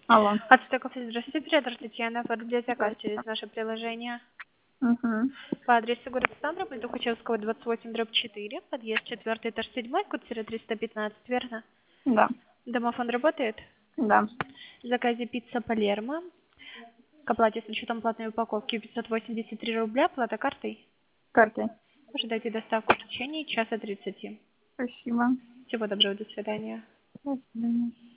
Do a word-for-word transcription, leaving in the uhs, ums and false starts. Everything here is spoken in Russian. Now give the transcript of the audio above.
Алло. Отстойков, здравствуйте, оператор Татьяна. Оформляйте заказ через наше приложение. Угу. По адресу города Ставрополь, Тухачевского, двадцать восемь, дробь четыре, подъезд четвертый, этаж седьмой, код триста пятнадцать, верно? Да. Домофон работает? Да. В заказе пицца Палермо. К оплате с учетом платной упаковки пятьсот восемьдесят три рубля, плата картой. Картой. Ожидайте доставку в течение часа тридцати. Спасибо. Всего доброго, до свидания. До свидания.